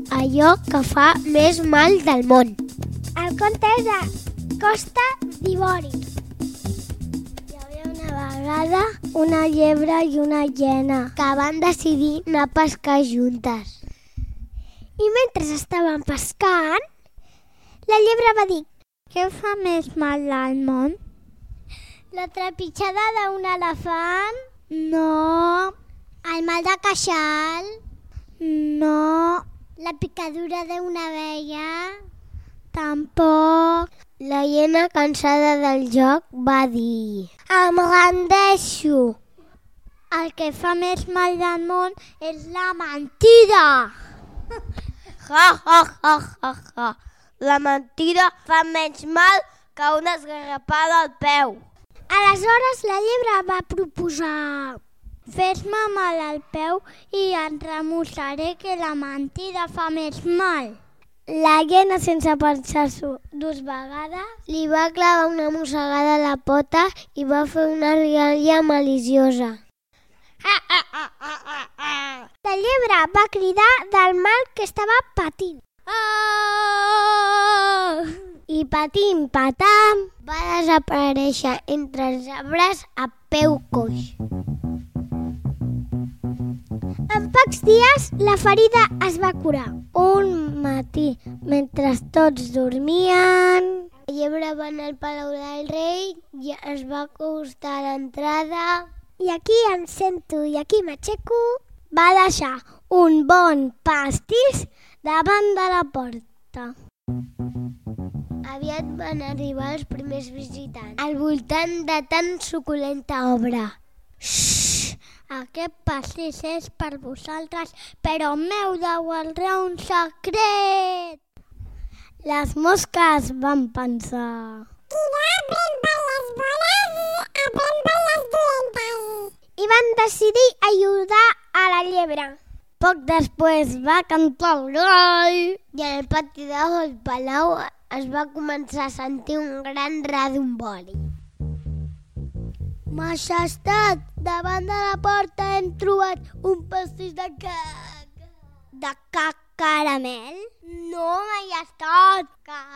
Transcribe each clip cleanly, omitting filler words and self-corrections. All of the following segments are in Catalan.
allò que fa més mal del món. El conte és de Costa d'Ivori. Hi havia una vegada una llebre i una hiena que van decidir anar a pescar juntes. I mentre estaven pescant, la llebre va dir: què fa més mal al món? La trepitjada d'un elefant? No. El mal de queixal? No. La picadura d'una abella? Tampoc. La hiena, cansada del joc, va dir: em rendeixo. El que fa més mal del món és la mentida. Ja, ja, ja, ja, ja. La mentida fa menys mal que una esgarrapada al peu. Aleshores la llebre va proposar: fes-me mal al peu i et remossaré que la mentida fa més mal. La hiena, sense pensar-s'ho dues vegades, li va clavar una mossegada a la pota i va fer una rialla maliciosa. La llebre va cridar del mal que estava patint. I patint, patam, va desaparèixer entre els arbres a peu coix. En pocs dies, la ferida es va curar. Un matí, mentre tots dormien, la llebre va anar al Palau del Rei i es va acostar a l'entrada. I aquí em sento i aquí m'aixeco. Va deixar un bon pastís davant de la porta. Aviat van arribar els primers visitants al voltant de tan suculenta obra. Xxxt, aquest pastís és per vosaltres, però m'heu de guardar un secret. Les mosques van pensar: qui no aprèn per les bones, aprèn per les dolentes. I van decidir ajudar a la llebre. Poc després va cantar el gall i en el pati del palau es va començar a sentir un gran redombori. Majestat, davant de la porta hem trobat un pastís de caca. De caramel? No, majestat.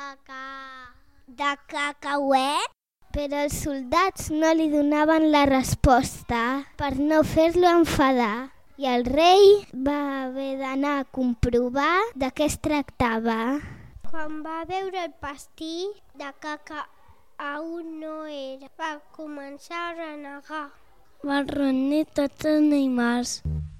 De cacauet? Però els soldats no li donaven la resposta per no fer-lo enfadar. I el rei va haver d'anar a comprovar de què es tractava. Quan va veure el pastís de caca aún no era, va començar a renegar. Van reunir tots els animals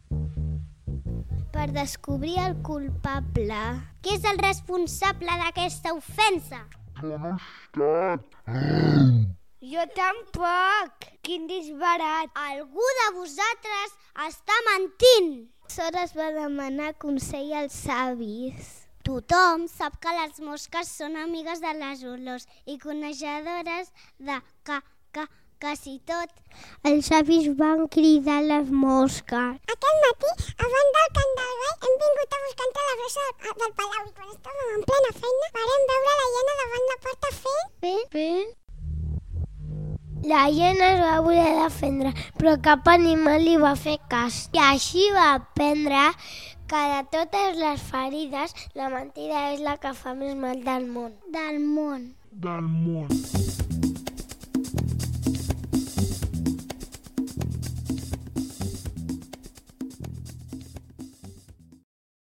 per descobrir el culpable. Qui és el responsable d'aquesta ofensa? Jo no he estat. Jo tampoc. Quin disbarat. Algú de vosaltres està mentint. Aleshores va demanar consell als savis. Tothom sap que les mosques són amigues de les olors i coneixedores de quasi tot. Els savis van cridar les mosques. Aquest matí, abans del cant del gall, hem vingut a buscar entre la brossa del palau i quan estàvem en plena feina varem veure la hiena davant la porta fent. La hiena es va voler defendre, però cap animal li va fer cas. I així va aprendre que de totes les ferides, la mentida és la que fa més mal del món. Del món.